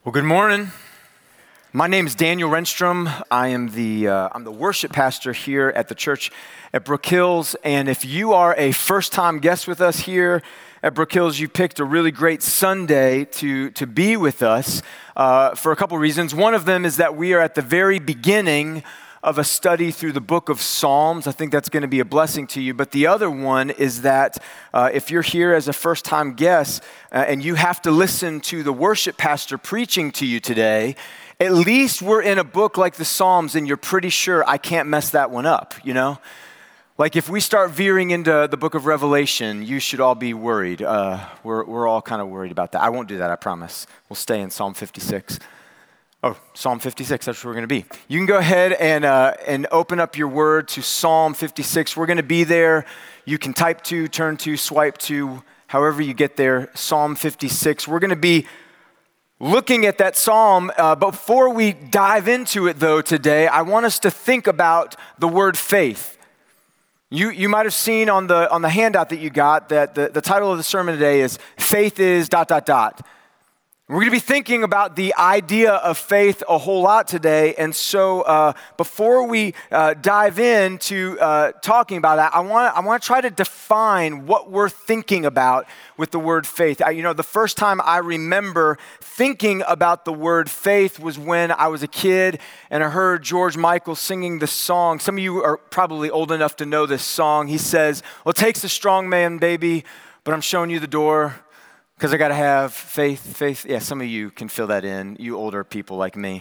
Well, good morning. My name is Daniel Renstrom. I'm the worship pastor here at the church at Brook Hills. And if you are a first-time guest with us here at Brook Hills, you picked a really great Sunday to be with us for a couple reasons. One of them is that we are at the very beginning of a study through the book of Psalms. I think that's going to be a blessing to you. But the other one is that if you're here as a first-time guest and you have to listen to the worship pastor preaching to you today, at least we're in a book like the Psalms and you're pretty sure I can't mess that one up, you know? Like if we start veering into the book of Revelation, you should all be worried. We're all kind of worried about that. I won't do that, I promise. We'll stay in Psalm 56. Oh, Psalm 56, that's where we're going to be. You can go ahead and open up your word to Psalm 56. We're going to be there. You can type to, turn to, swipe to, however you get there, Psalm 56. We're going to be looking at that psalm. Before we dive into it, though, today, I want us to think about the word faith. You might have seen on the handout that you got that the title of the sermon today is Faith is ... We're going to be thinking about the idea of faith a whole lot today, and so before we dive into talking about that, I want to try to define what we're thinking about with the word faith. The first time I remember thinking about the word faith was when I was a kid, and I heard George Michael singing the song. Some of you are probably old enough to know this song. He says, "Well, it takes a strong man, baby, but I'm showing you the door. Because I got to have faith. Yeah, some of you can fill that in, you older people like me.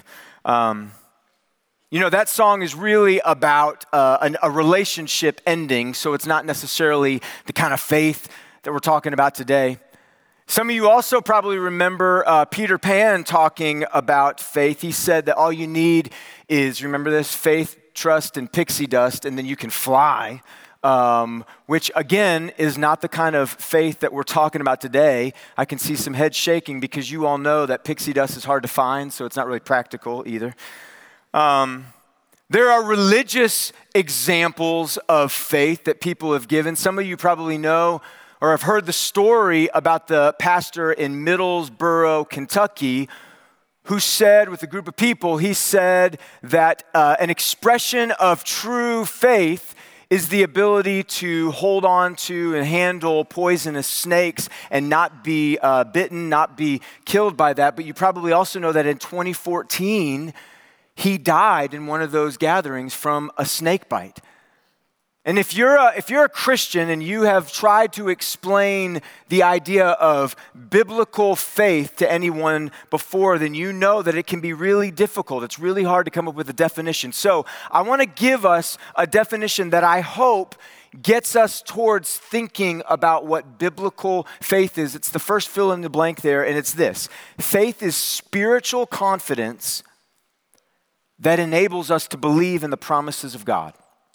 That song is really about a relationship ending, so it's not necessarily the kind of faith that we're talking about today. Some of you also probably remember Peter Pan talking about faith. He said that all you need is, remember this, faith, trust, and pixie dust, and then you can fly. Which again is not the kind of faith that we're talking about today. I can see some heads shaking because you all know that pixie dust is hard to find, so it's not really practical either. There are religious examples of faith that people have given. Some of you probably know or have heard the story about the pastor in Middlesboro, Kentucky, who said with a group of people, he said that an expression of true faith is the ability to hold on to and handle poisonous snakes and not be bitten, not be killed by that. But you probably also know that in 2014, he died in one of those gatherings from a snake bite. And if you're a Christian and you have tried to explain the idea of biblical faith to anyone before, then you know that it can be really difficult. It's really hard to come up with a definition. So I want to give us a definition that I hope gets us towards thinking about what biblical faith is. It's the first fill in the blank there, and it's this. Faith is spiritual confidence that enables us to believe in the promises of God.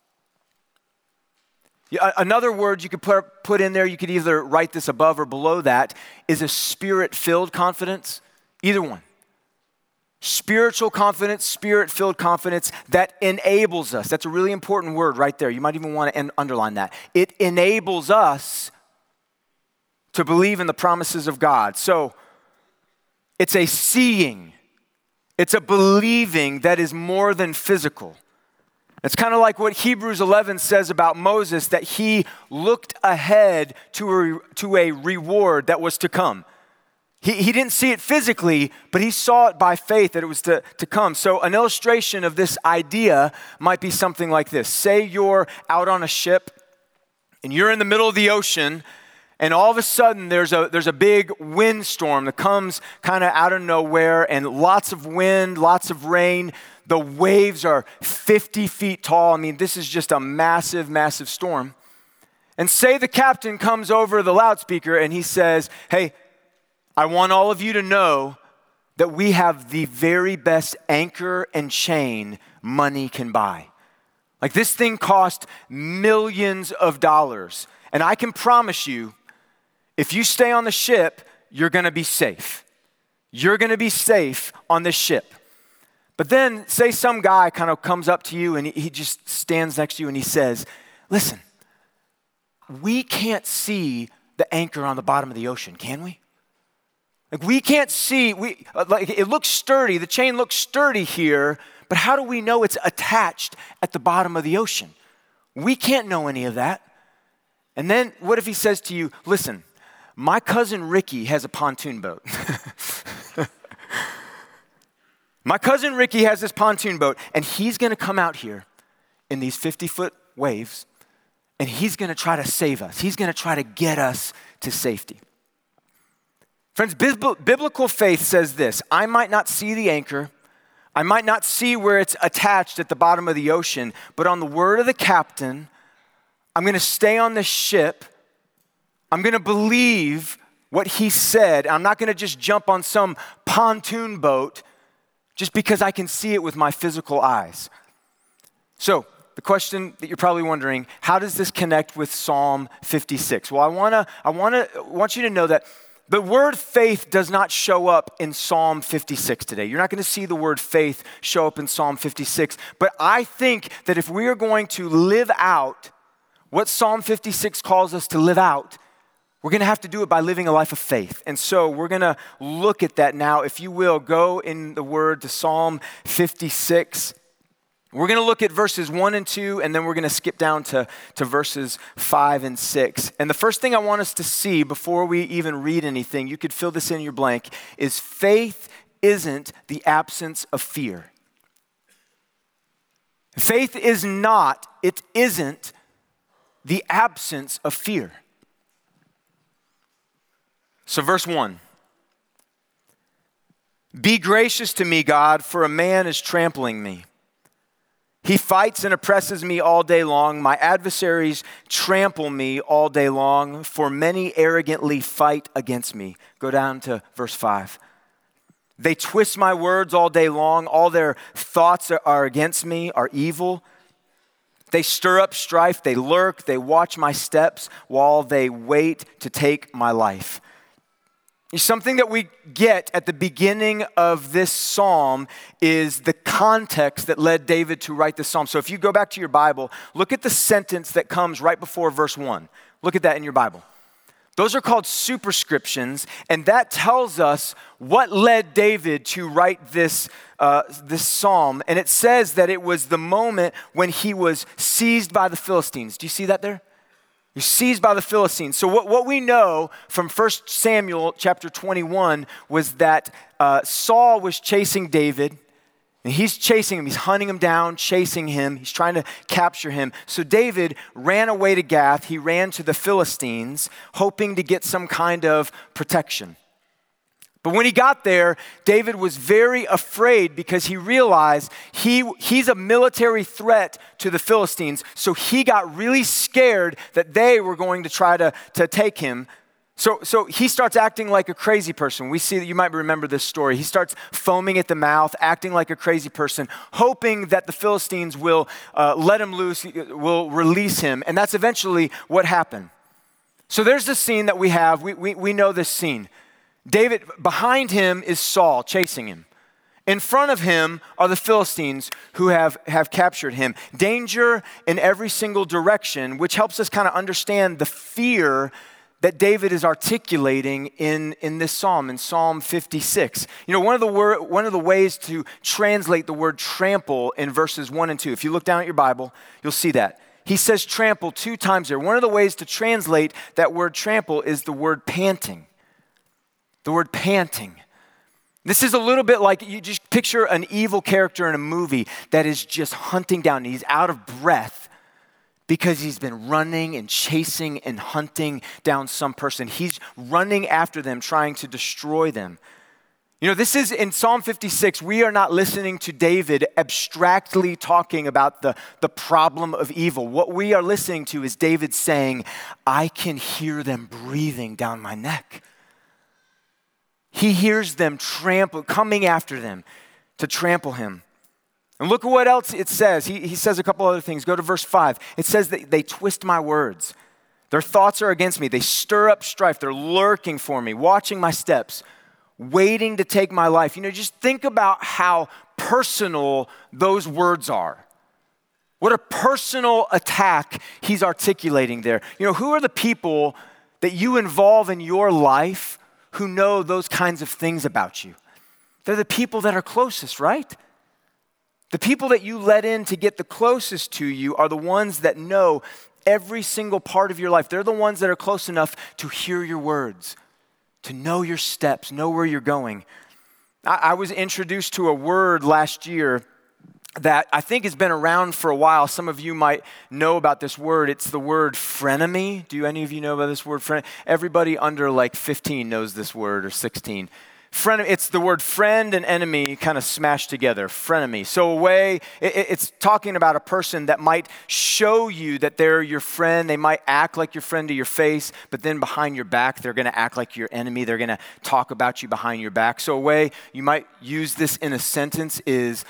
Another word you could put in there, you could either write this above or below that, is a spirit-filled confidence. Either one. Spiritual confidence, spirit-filled confidence that enables us. That's a really important word right there. You might even want to underline that. It enables us to believe in the promises of God. So it's a seeing. It's a believing that is more than physical. It's kind of like what Hebrews 11 says about Moses, that he looked ahead to a reward that was to come. He didn't see it physically, but he saw it by faith that it was to come. So an illustration of this idea might be something like this. Say you're out on a ship and you're in the middle of the ocean, and all of a sudden there's a big windstorm that comes kind of out of nowhere, and lots of wind, lots of rain. The waves are 50 feet tall. I mean, this is just a massive, massive storm. And say the captain comes over the loudspeaker and he says, "Hey, I want all of you to know that we have the very best anchor and chain money can buy. Like, this thing cost millions of dollars. And I can promise you, if you stay on the ship, you're going to be safe. You're going to be safe on this ship." But then say some guy kind of comes up to you and he just stands next to you and he says, "Listen, we can't see the anchor on the bottom of the ocean, can we? Like we can't see, like it looks sturdy, the chain looks sturdy here, but how do we know it's attached at the bottom of the ocean? We can't know any of that. And then what if he says to you, listen, my cousin Ricky has a pontoon boat. My cousin Ricky has this pontoon boat, and he's going to come out here in these 50-foot waves, and he's going to try to save us. He's going to try to get us to safety. Friends, biblical faith says this: I might not see the anchor, I might not see where it's attached at the bottom of the ocean, but on the word of the captain, I'm going to stay on this ship. I'm going to believe what he said. I'm not going to just jump on some pontoon boat just because I can see it with my physical eyes. So, the question that you're probably wondering, how does this connect with Psalm 56? Well, I want you to know that the word faith does not show up in Psalm 56 today. You're not going to see the word faith show up in Psalm 56. But I think that if we are going to live out what Psalm 56 calls us to live out, we're going to have to do it by living a life of faith. And so we're going to look at that now. If you will, go in the word to Psalm 56. We're going to look at verses 1 and 2, and then we're going to skip down to verses 5 and 6. And the first thing I want us to see before we even read anything, you could fill this in your blank, is faith isn't the absence of fear. Faith is not, it isn't the absence of fear. So verse 1, be gracious to me, God, for a man is trampling me. He fights and oppresses me all day long. My adversaries trample me all day long, for many arrogantly fight against me. Go down to verse 5. They twist my words all day long. All their thoughts are against me, are evil. They stir up strife. They lurk. They watch my steps while they wait to take my life. Something that we get at the beginning of this psalm is the context that led David to write this psalm. So if you go back to your Bible, look at the sentence that comes right before verse 1. Look at that in your Bible. Those are called superscriptions, and that tells us what led David to write this psalm. And it says that it was the moment when he was seized by the Philistines. Do you see that there? You're seized by the Philistines. So what we know from 1 Samuel chapter 21 was that Saul was chasing David, and he's chasing him. He's hunting him down, chasing him. He's trying to capture him. So David ran away to Gath. He ran to the Philistines, hoping to get some kind of protection. But when he got there, David was very afraid because he realized he's a military threat to the Philistines. So he got really scared that they were going to try to take him. So he starts acting like a crazy person. We see that you might remember this story. He starts foaming at the mouth, acting like a crazy person, hoping that the Philistines will let him loose, will release him. And that's eventually what happened. So there's the scene that we have. We know this scene. David, behind him is Saul chasing him. In front of him are the Philistines who have captured him. Danger in every single direction, which helps us kind of understand the fear that David is articulating in this psalm, in Psalm 56. You know, one of the ways to translate the word trample in verses 1 and 2, if you look down at your Bible, you'll see that. He says trample 2 times there. One of the ways to translate that word trample is the word panting. The word panting. This is a little bit like you just picture an evil character in a movie that is just hunting down. He's out of breath because he's been running and chasing and hunting down some person. He's running after them, trying to destroy them. You know, this is in Psalm 56, we are not listening to David abstractly talking about the problem of evil. What we are listening to is David saying, I can hear them breathing down my neck. He hears them coming after them to trample him. And look at what else it says. He says a couple other things. Go to verse 5. It says that they twist my words. Their thoughts are against me. They stir up strife. They're lurking for me, watching my steps, waiting to take my life. You know, just think about how personal those words are. What a personal attack he's articulating there. You know, who are the people that you involve in your life who know those kinds of things about you? They're the people that are closest, right? The people that you let in to get the closest to you are the ones that know every single part of your life. They're the ones that are close enough to hear your words, to know your steps, know where you're going. I was introduced to a word last year that I think has been around for a while. Some of you might know about this word. It's the word frenemy. Do any of you know about this word? Everybody under like 15 knows this word, or 16. It's the word friend and enemy kind of smashed together, frenemy. So it's talking about a person that might show you that they're your friend. They might act like your friend to your face, but then behind your back, they're going to act like your enemy. They're going to talk about you behind your back. So a way you might use this in a sentence is,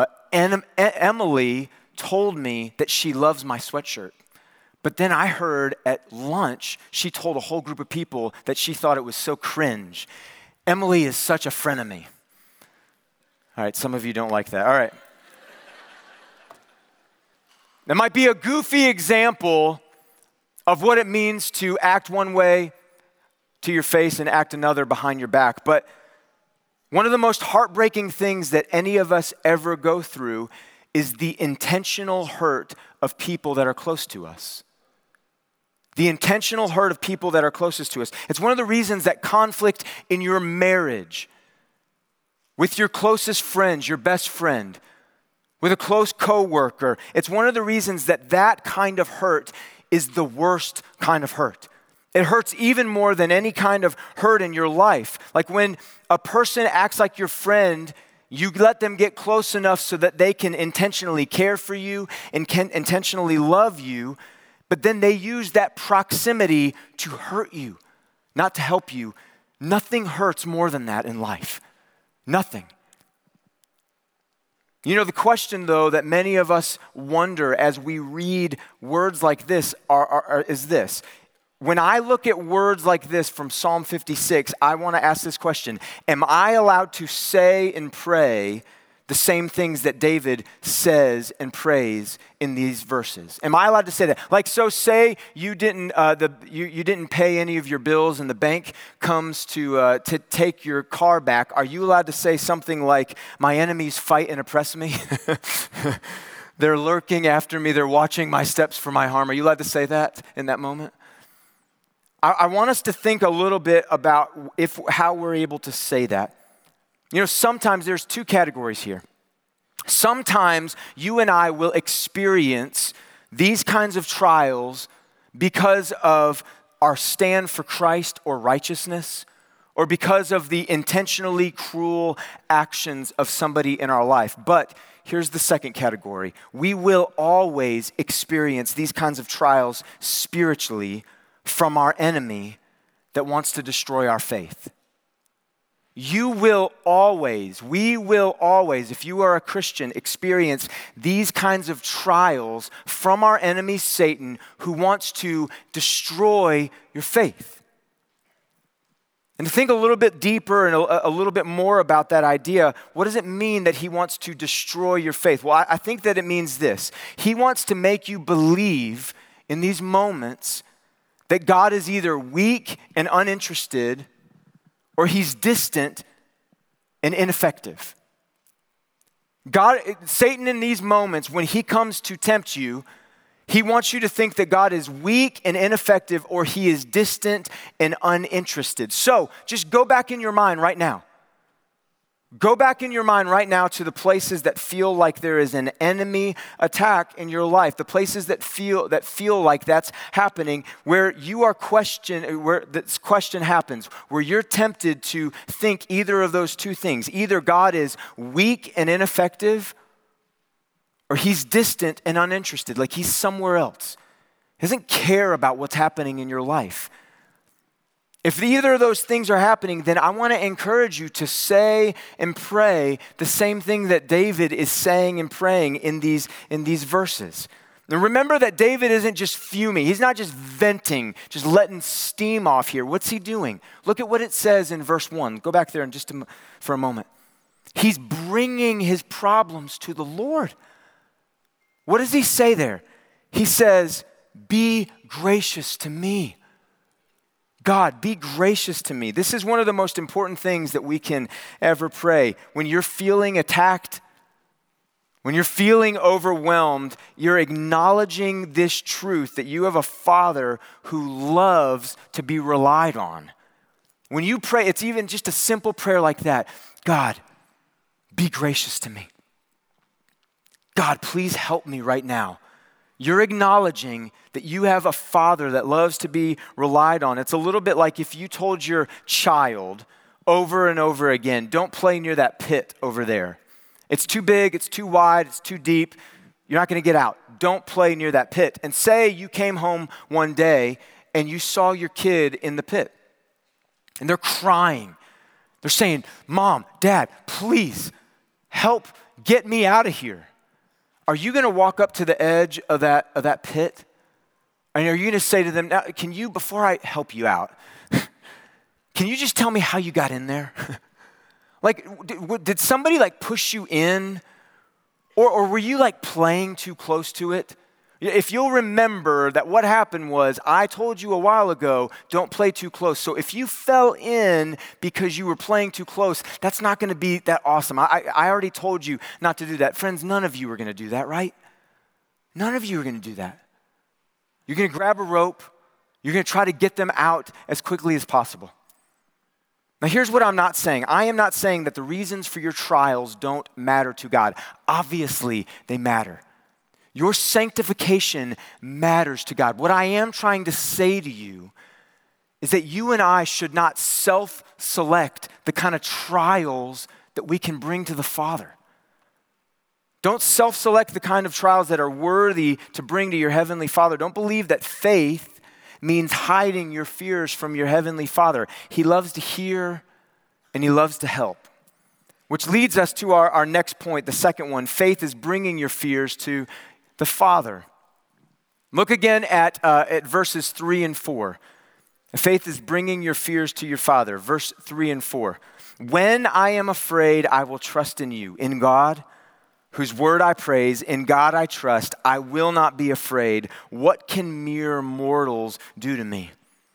Emily told me that she loves my sweatshirt. But then I heard at lunch, she told a whole group of people that she thought it was so cringe. Emily is such a frenemy. All right, some of you don't like that. All right. That might be a goofy example of what it means to act one way to your face and act another behind your back. But one of the most heartbreaking things that any of us ever go through is the intentional hurt of people that are close to us. The intentional hurt of people that are closest to us. It's one of the reasons that conflict in your marriage, with your closest friends, your best friend, with a close coworker, it's one of the reasons that that kind of hurt is the worst kind of hurt. It hurts even more than any kind of hurt in your life. Like when a person acts like your friend, you let them get close enough so that they can intentionally care for you and can intentionally love you, but then they use that proximity to hurt you, not to help you. Nothing hurts more than that in life. Nothing. You know, the question, though, that many of us wonder as we read words like this is this. When I look at words like this from Psalm 56, I want to ask this question. Am I allowed to say and pray the same things that David says and prays in these verses? Am I allowed to say that? Like, so say you didn't you didn't pay any of your bills and the bank comes to take your car back. Are you allowed to say something like, "My enemies fight and oppress me"? They're lurking after me. They're watching my steps for my harm. Are you allowed to say that in that moment? I want us to think a little bit about how we're able to say that. You know, sometimes there's two categories here. Sometimes you and I will experience these kinds of trials because of our stand for Christ or righteousness, or because of the intentionally cruel actions of somebody in our life. But here's the second category. We will always experience these kinds of trials spiritually from our enemy that wants to destroy our faith. We will always, if you are a Christian, experience these kinds of trials from our enemy, Satan, who wants to destroy your faith. And to think a little bit deeper and a little bit more about that idea, what does it mean that he wants to destroy your faith? Well, I think that it means this. He wants to make you believe in these moments that God is either weak and uninterested, or he's distant and ineffective. Satan in these moments, when he comes to tempt you, he wants you to think that God is weak and ineffective, or he is distant and uninterested. So just go back in your mind right now. Go back in your mind right now to the places that feel like there is an enemy attack in your life, the places that feel like that's happening, where you are where this question happens, where you're tempted to think either of those two things. Either God is weak and ineffective, or he's distant and uninterested, like he's somewhere else. He doesn't care about what's happening in your life. If either of those things are happening, then I want to encourage you to say and pray the same thing that David is saying and praying in these verses. Now remember that David isn't just fuming. He's not just venting, just letting steam off here. What's he doing? Look at what it says in verse 1. Go back there and for a moment. He's bringing his problems to the Lord. What does he say there? He says, "Be gracious to me." God, be gracious to me. This is one of the most important things that we can ever pray. When you're feeling attacked, when you're feeling overwhelmed, you're acknowledging this truth that you have a Father who loves to be relied on. When you pray, it's even just a simple prayer like that. God, be gracious to me. God, please help me right now. You're acknowledging that you have a Father that loves to be relied on. It's a little bit like if you told your child over and over again, don't play near that pit over there. It's too big, it's too wide, it's too deep. You're not going to get out. Don't play near that pit. And say you came home one day and you saw your kid in the pit. And they're crying. They're saying, Mom, Dad, please help get me out of here. Are you going to walk up to the edge of that pit? And are you going to say to them, now, can you, before I help you out, can you just tell me how you got in there? Like, did somebody like push you in? Or were you like playing too close to it? If you'll remember that what happened was, I told you a while ago, don't play too close. So if you fell in because you were playing too close, that's not going to be that awesome. I already told you not to do that. Friends, none of you are going to do that, right? None of you are going to do that. You're going to grab a rope. You're going to try to get them out as quickly as possible. Now, here's what I'm not saying. I am not saying that the reasons for your trials don't matter to God. Obviously, they matter. Your sanctification matters to God. What I am trying to say to you is that you and I should not self-select the kind of trials that we can bring to the Father. Don't self-select the kind of trials that are worthy to bring to your Heavenly Father. Don't believe that faith means hiding your fears from your Heavenly Father. He loves to hear and He loves to help. Which leads us to our next point, the second one. Faith is bringing your fears to the Father. Look again at verses 3 and 4. Faith is bringing your fears to your Father. Verse 3 and 4. When I am afraid, I will trust in you. In God, whose word I praise, in God I trust, I will not be afraid. What can mere mortals do to me?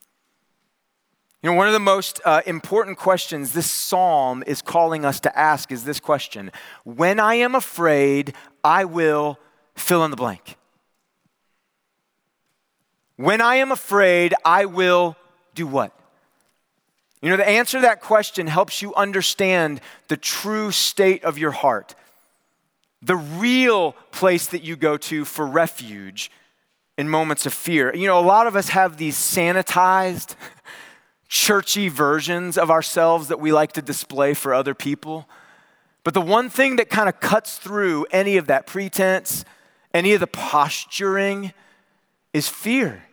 You know, one of the most important questions this psalm is calling us to ask is this question. When I am afraid, I will fill in the blank. When I am afraid, I will do what? You know, the answer to that question helps you understand the true state of your heart. The real place that you go to for refuge in moments of fear. You know, a lot of us have these sanitized, churchy versions of ourselves that we like to display for other people. But the one thing that kind of cuts through any of that pretense, any of the posturing, is fear.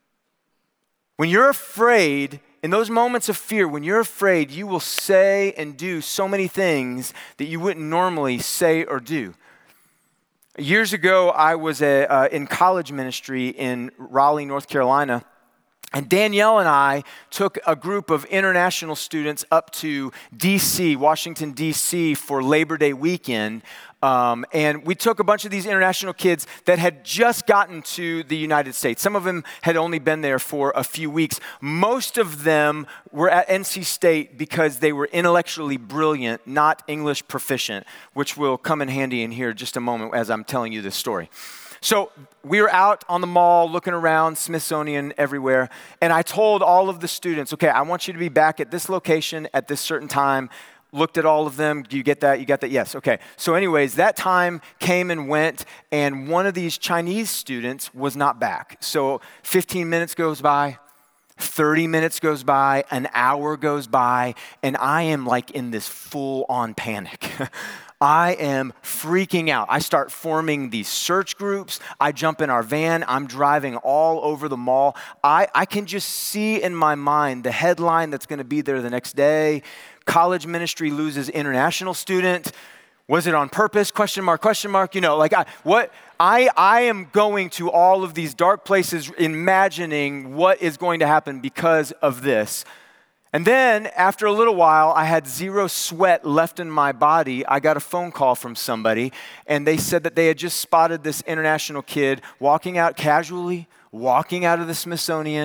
When you're afraid, in those moments of fear, when you're afraid, you will say and do so many things that you wouldn't normally say or do. Years ago, I was in college ministry in Raleigh, North Carolina, and Danielle and I took a group of international students up to D.C., Washington, D.C. for Labor Day weekend. And we took a bunch of these international kids that had just gotten to the United States. Some of them had only been there for a few weeks. Most of them were at NC State because they were intellectually brilliant, not English proficient, which will come in handy in here just a moment as I'm telling you this story. So we were out on the mall looking around, Smithsonian everywhere, and I told all of the students, okay, I want you to be back at this location at this certain time. Looked at all of them. Do you get that? You got that? Yes. Okay. So anyways, that time came and went, and one of these Chinese students was not back. So 15 minutes goes by, 30 minutes goes by, an hour goes by, and I am like in this full-on panic. I am freaking out. I start forming these search groups. I jump in our van. I'm driving all over the mall. I can just see in my mind the headline that's going to be there the next day. College ministry loses international student. Was it on purpose? Question mark, question mark. You know, like I am going to all of these dark places imagining what is going to happen because of this. And then after a little while, I had zero sweat left in my body. I got a phone call from somebody, and they said that they had just spotted this international kid walking out casually, walking out of the Smithsonian,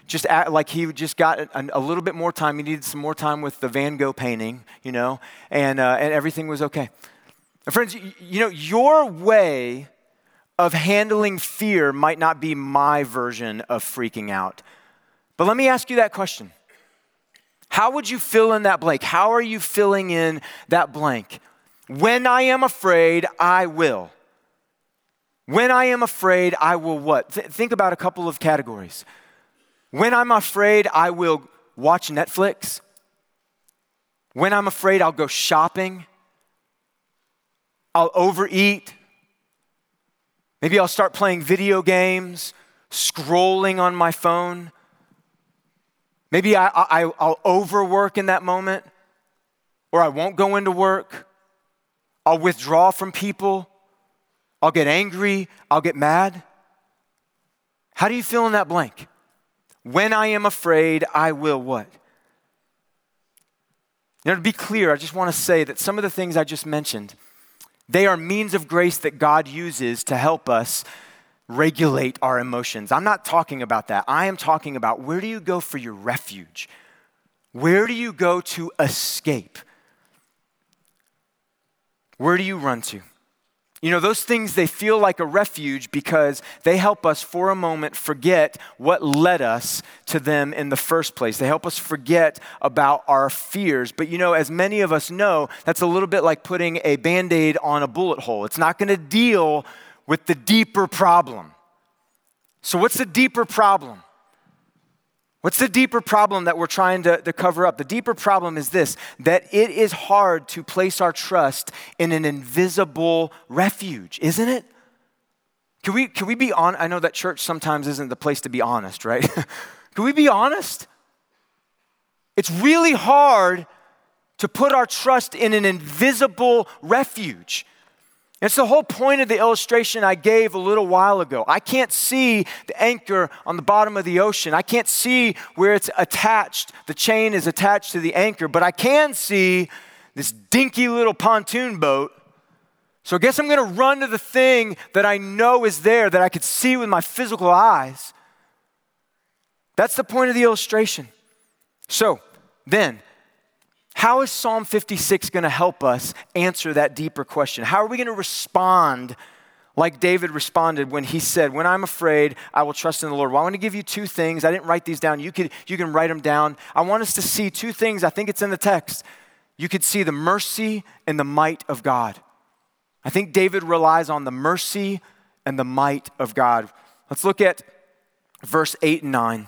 just act like he just got a little bit more time. He needed some more time with the Van Gogh painting, and everything was okay. And friends, your way of handling fear might not be my version of freaking out. But let me ask you that question. How would you fill in that blank? How are you filling in that blank? When I am afraid, I will. When I am afraid, I will what? Think about a couple of categories. When I'm afraid, I will watch Netflix. When I'm afraid, I'll go shopping. I'll overeat. Maybe I'll start playing video games, scrolling on my phone. Maybe I'll overwork in that moment, or I won't go into work. I'll withdraw from people. I'll get angry. I'll get mad. How do you fill in that blank? When I am afraid, I will what? To be clear, I just want to say that some of the things I just mentioned, they are means of grace that God uses to help us regulate our emotions. I'm not talking about that. I am talking about, where do you go for your refuge? Where do you go to escape? Where do you run to? Those things, they feel like a refuge because they help us for a moment forget what led us to them in the first place. They help us forget about our fears. But as many of us know, that's a little bit like putting a Band-Aid on a bullet hole. It's not going to deal with the deeper problem. So what's the deeper problem? What's the deeper problem that we're trying to cover up? The deeper problem is this, that it is hard to place our trust in an invisible refuge, isn't it? Can we be honest? I know that church sometimes isn't the place to be honest, right? Can we be honest? It's really hard to put our trust in an invisible refuge. It's the whole point of the illustration I gave a little while ago. I can't see the anchor on the bottom of the ocean. I can't see where it's attached. The chain is attached to the anchor, but I can see this dinky little pontoon boat. So I guess I'm going to run to the thing that I know is there, that I could see with my physical eyes. That's the point of the illustration. So then, how is Psalm 56 going to help us answer that deeper question? How are we going to respond like David responded when he said, when I'm afraid, I will trust in the Lord? Well, I want to give you two things. I didn't write these down. You can write them down. I want us to see two things. I think it's in the text. You could see the mercy and the might of God. I think David relies on the mercy and the might of God. Let's look at verse 8 and 9.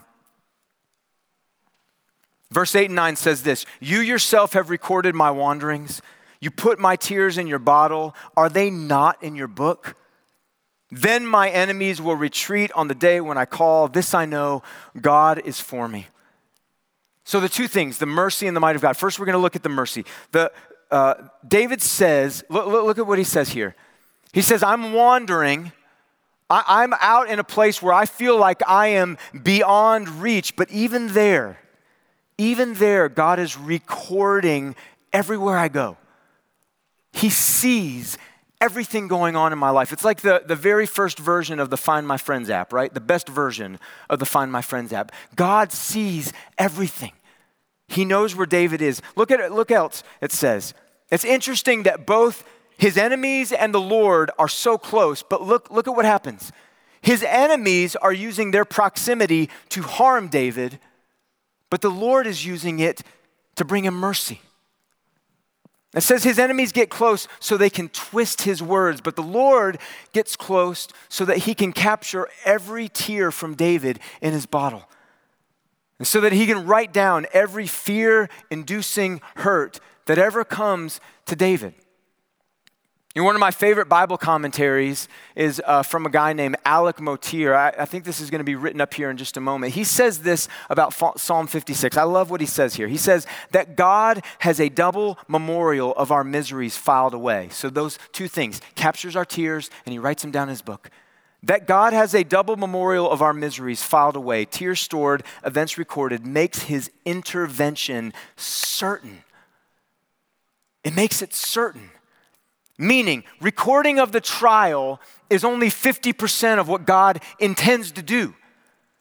Verse 8 and 9 says this, you yourself have recorded my wanderings. You put my tears in your bottle. Are they not in your book? Then my enemies will retreat on the day when I call. This I know, God is for me. So the two things, the mercy and the might of God. First, we're going to look at the mercy. David says, look at what he says here. He says, I'm wandering. I'm out in a place where I feel like I am beyond reach, but even there, God is recording everywhere I go. He sees everything going on in my life. It's like the very first version of the Find My Friends app, right? The best version of the Find My Friends app. God sees everything. He knows where David is. Look else it says. It's interesting that both his enemies and the Lord are so close, but look at what happens. His enemies are using their proximity to harm David, but the Lord is using it to bring him mercy. It says his enemies get close so they can twist his words, but the Lord gets close so that he can capture every tear from David in his bottle. And so that he can write down every fear-inducing hurt that ever comes to David. One of my favorite Bible commentaries is from a guy named Alec Motyer. I think this is going to be written up here in just a moment. He says this about Psalm 56. I love what he says here. He says that God has a double memorial of our miseries filed away. So those two things, captures our tears and he writes them down in his book. That God has a double memorial of our miseries filed away, tears stored, events recorded, makes his intervention certain. It makes it certain. Meaning, recording of the trial is only 50% of what God intends to do.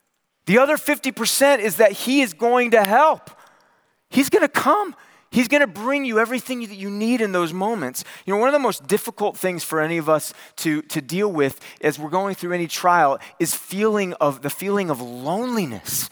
The other 50% is that he is going to help. He's going to come. He's going to bring you everything that you need in those moments. You know, one of the most difficult things for any of us to deal with as we're going through any trial is the feeling of loneliness.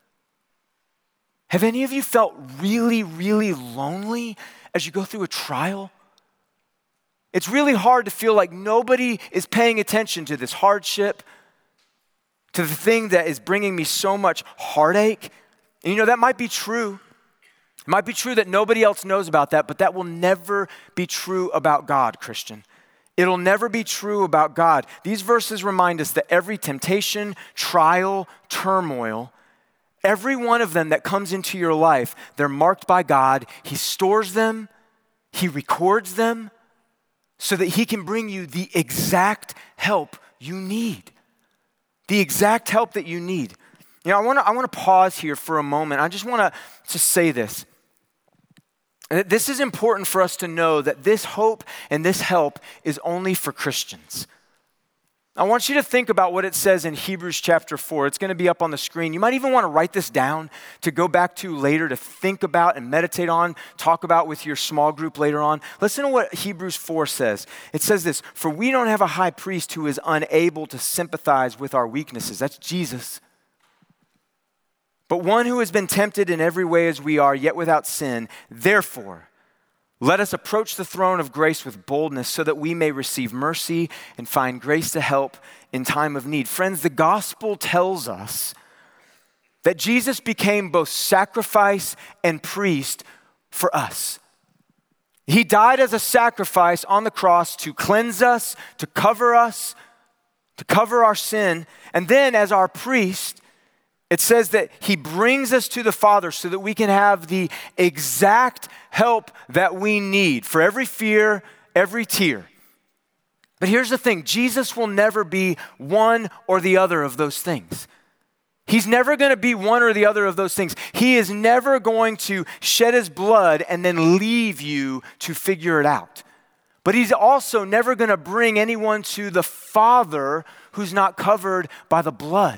Have any of you felt really, really lonely as you go through a trial? It's really hard to feel like nobody is paying attention to this hardship, to the thing that is bringing me so much heartache. And you know, that might be true. It might be true that nobody else knows about that, but that will never be true about God, Christian. It'll never be true about God. These verses remind us that every temptation, trial, turmoil, every one of them that comes into your life, they're marked by God. He stores them, he records them, so that he can bring you the exact help you need. The exact help that you need. You know, I want to pause here for a moment. I just want to say this. This is important for us to know that this hope and this help is only for Christians. I want you to think about what it says in Hebrews chapter 4. It's going to be up on the screen. You might even want to write this down to go back to later, to think about and meditate on, talk about with your small group later on. Listen to what Hebrews 4 says. It says this, "For we don't have a high priest who is unable to sympathize with our weaknesses." That's Jesus. "But one who has been tempted in every way as we are, yet without sin. Therefore, let us approach the throne of grace with boldness so that we may receive mercy and find grace to help in time of need." Friends, the gospel tells us that Jesus became both sacrifice and priest for us. He died as a sacrifice on the cross to cleanse us, to cover our sin. And then as our priest, it says that he brings us to the Father so that we can have the exact help that we need for every fear, every tear. But here's the thing, Jesus will never be one or the other of those things. He's never going to be one or the other of those things. He is never going to shed his blood and then leave you to figure it out. But he's also never going to bring anyone to the Father who's not covered by the blood.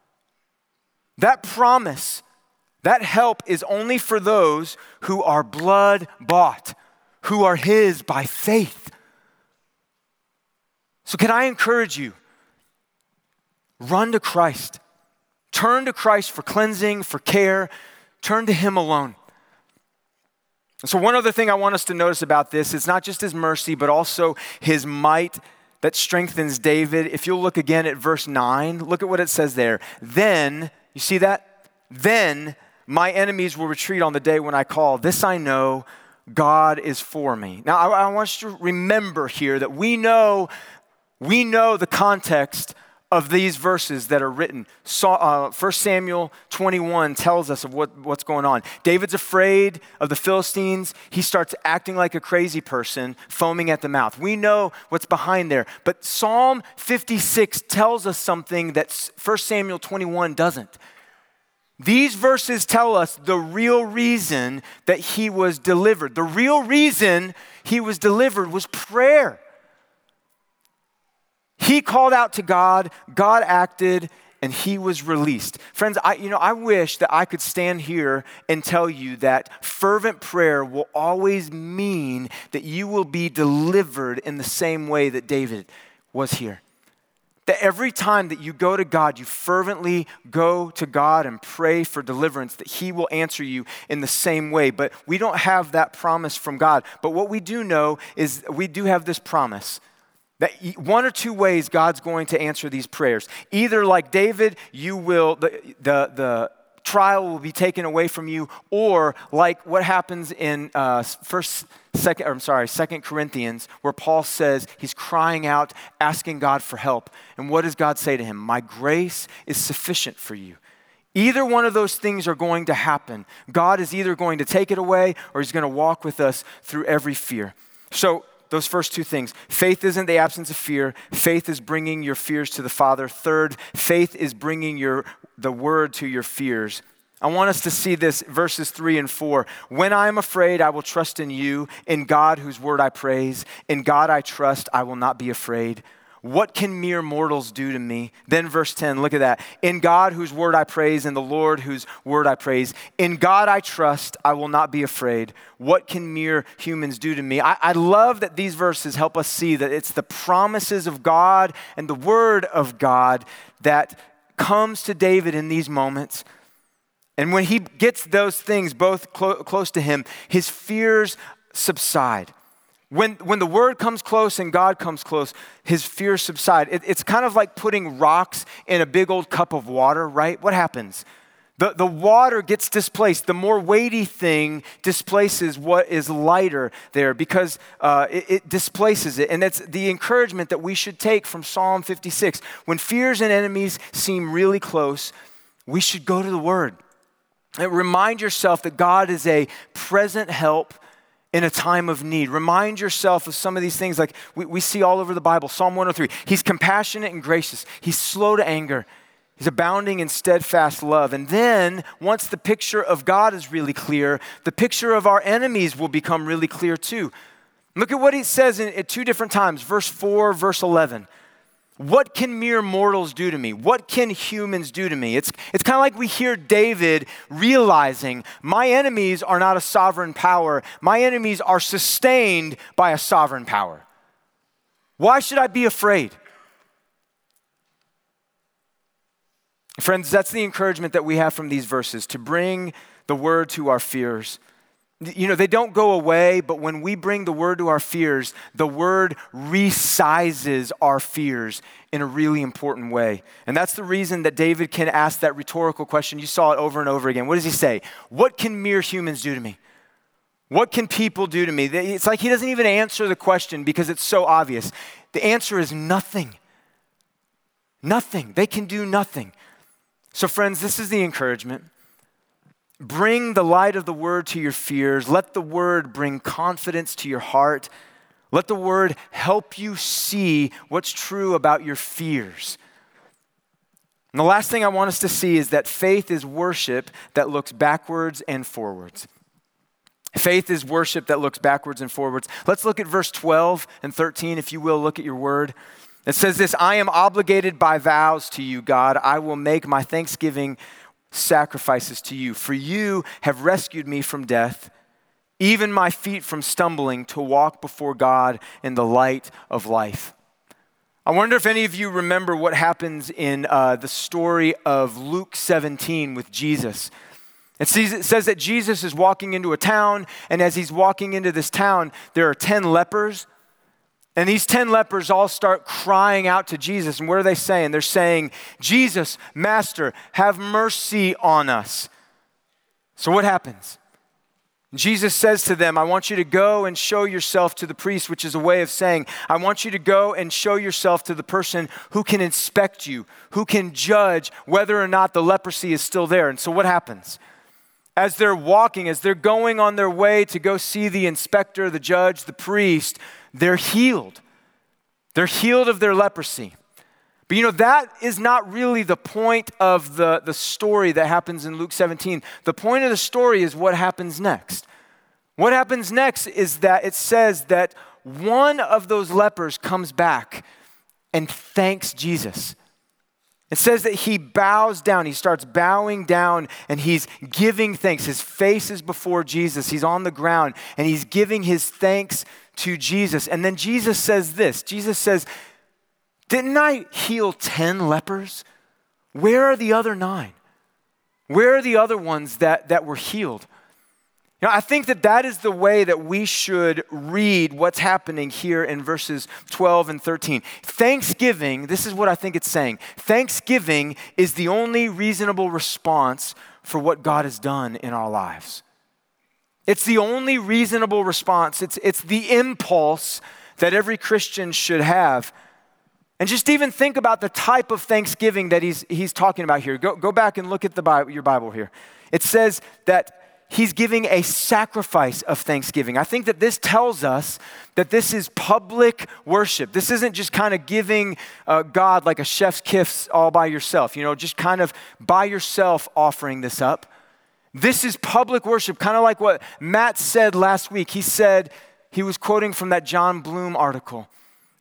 That promise, that help is only for those who are blood bought, who are his by faith. So can I encourage you? Run to Christ. Turn to Christ for cleansing, for care. Turn to him alone. So one other thing I want us to notice about this is not just his mercy, but also his might that strengthens David. If you'll look again at verse 9, look at what it says there. Then, you see that? Then my enemies will retreat on the day when I call. This I know, God is for me. Now, I want you to remember here that we know the context of these verses that are written. 1 Samuel 21 tells us of what's going on. David's afraid of the Philistines. He starts acting like a crazy person, foaming at the mouth. We know what's behind there. But Psalm 56 tells us something that 1 Samuel 21 doesn't. These verses tell us the real reason that he was delivered. The real reason he was delivered was prayer. He called out to God, God acted, and he was released. Friends, I wish that I could stand here and tell you that fervent prayer will always mean that you will be delivered in the same way that David was here. That every time that you go to God, you fervently go to God and pray for deliverance, that he will answer you in the same way. But we don't have that promise from God. But what we do know is we do have this promise that one or two ways God's going to answer these prayers. Either like David, you will the trial will be taken away from you, or like what happens in 2 Corinthians, where Paul says he's crying out, asking God for help. And what does God say to him? My grace is sufficient for you. Either one of those things are going to happen. God is either going to take it away or he's going to walk with us through every fear. So those first two things. Faith isn't the absence of fear. Faith is bringing your fears to the Father. Third, faith is bringing the word to your fears. I want us to see this, verses 3 and 4. When I am afraid, I will trust in you. In God, whose word I praise. In God I trust, I will not be afraid. What can mere mortals do to me? Then verse 10, look at that. In God whose word I praise, in the Lord whose word I praise. In God I trust, I will not be afraid. What can mere humans do to me? I love that these verses help us see that it's the promises of God and the word of God that comes to David in these moments. And when he gets those things both close to him, his fears subside. When the word comes close and God comes close, his fears subside. It's kind of like putting rocks in a big old cup of water, right? What happens? The water gets displaced. The more weighty thing displaces what is lighter there because it displaces it. And that's the encouragement that we should take from Psalm 56. When fears and enemies seem really close, we should go to the word. And remind yourself that God is a present help in a time of need. Remind yourself of some of these things like we see all over the Bible. Psalm 103, he's compassionate and gracious. He's slow to anger. He's abounding in steadfast love. And then once the picture of God is really clear, the picture of our enemies will become really clear too. Look at what he says at two different times, verse 4, verse 11. What can mere mortals do to me? What can humans do to me? It's kind of like we hear David realizing my enemies are not a sovereign power. My enemies are sustained by a sovereign power. Why should I be afraid? Friends, that's the encouragement that we have from these verses, to bring the word to our fears. You know, they don't go away, but when we bring the word to our fears, the word resizes our fears in a really important way. And that's the reason that David can ask that rhetorical question. You saw it over and over again. What does he say? What can mere humans do to me? What can people do to me? It's like he doesn't even answer the question because it's so obvious. The answer is nothing. Nothing. They can do nothing. So friends, this is the encouragement. Bring the light of the word to your fears. Let the word bring confidence to your heart. Let the word help you see what's true about your fears. And the last thing I want us to see is that faith is worship that looks backwards and forwards. Faith is worship that looks backwards and forwards. Let's look at verse 12 and 13, if you will, look at your word. It says this, I am obligated by vows to you, God. I will make my thanksgiving sacrifices to you. For you have rescued me from death, even my feet from stumbling, to walk before God in the light of life. I wonder if any of you remember what happens in the story of Luke 17 with Jesus. It says that Jesus is walking into a town, and as he's walking into this town, there are 10 lepers. And these 10 lepers all start crying out to Jesus. And what are they saying? They're saying, Jesus, Master, have mercy on us. So what happens? Jesus says to them, I want you to go and show yourself to the priest, which is a way of saying, I want you to go and show yourself to the person who can inspect you, who can judge whether or not the leprosy is still there. And so what happens? As they're walking, as they're going on their way to go see the inspector, the judge, the priest, they're healed. They're healed of their leprosy. But you know, that is not really the point of the story that happens in Luke 17. The point of the story is what happens next. What happens next is that it says that one of those lepers comes back and thanks Jesus. It says that he bows down, he starts bowing down, and he's giving thanks. His face is before Jesus. He's on the ground, and he's giving his thanks to Jesus. And then Jesus says this. Jesus says, didn't I heal 10 lepers? Where are the other 9? Where are the other ones that were healed? You know, I think that is the way that we should read what's happening here in verses 12 and 13. Thanksgiving, this is what I think it's saying. Thanksgiving is the only reasonable response for what God has done in our lives. It's the only reasonable response. It's the impulse that every Christian should have. And just even think about the type of thanksgiving that he's talking about here. Go back and look at your Bible here. It says that he's giving a sacrifice of thanksgiving. I think that this tells us that this is public worship. This isn't just kind of giving God like a chef's kiss all by yourself, you know, just kind of by yourself offering this up. This is public worship, kind of like what Matt said last week. He said, he was quoting from that John Bloom article,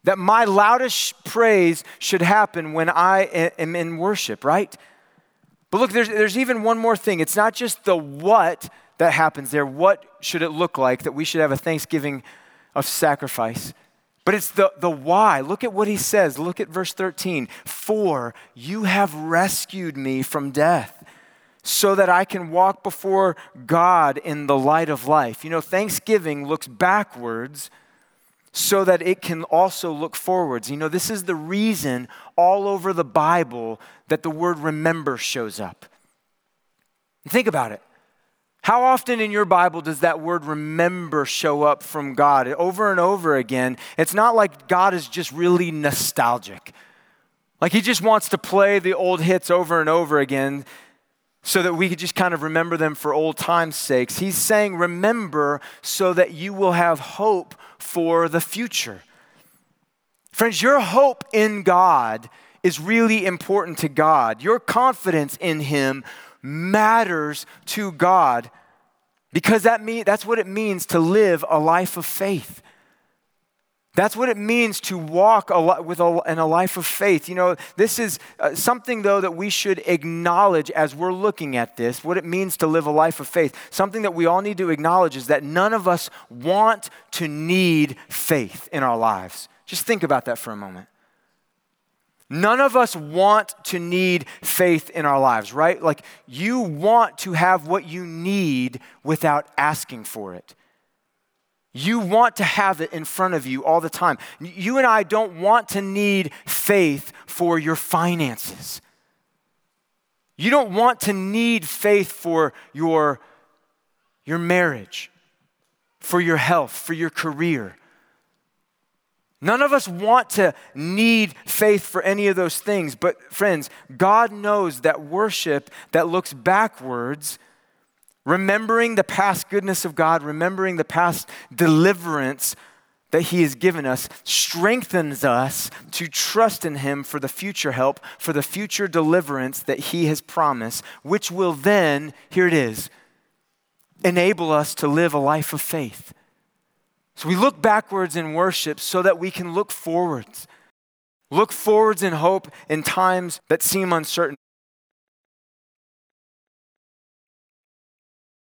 that my loudest praise should happen when I am in worship, right? But look, there's even one more thing. It's not just the what that happens there. What should it look like that we should have a thanksgiving of sacrifice? But it's the why. Look at what he says. Look at verse 13. For you have rescued me from death, so that I can walk before God in the light of life. You know, thanksgiving looks backwards so that it can also look forwards. You know, this is the reason all over the Bible that the word remember shows up. Think about it. How often in your Bible does that word remember show up from God? Over and over again. It's not like God is just really nostalgic. Like he just wants to play the old hits over and over again so that we could just kind of remember them for old time's sakes. He's saying remember so that you will have hope for the future. Friends, your hope in God is really important to God. Your confidence in him matters to God because that's what it means to live a life of faith. That's what it means to walk in a life of faith. You know, this is something, though, that we should acknowledge as we're looking at this, what it means to live a life of faith. Something that we all need to acknowledge is that none of us want to need faith in our lives. Just think about that for a moment. None of us want to need faith in our lives, right? Like you want to have what you need without asking for it. You want to have it in front of you all the time. You and I don't want to need faith for your finances. You don't want to need faith for your marriage, for your health, for your career. None of us want to need faith for any of those things, but friends, God knows that worship that looks backwards, remembering the past goodness of God, remembering the past deliverance that he has given us, strengthens us to trust in him for the future help, for the future deliverance that he has promised, which will then, here it is, enable us to live a life of faith. So we look backwards in worship so that we can look forwards. Look forwards in hope in times that seem uncertain.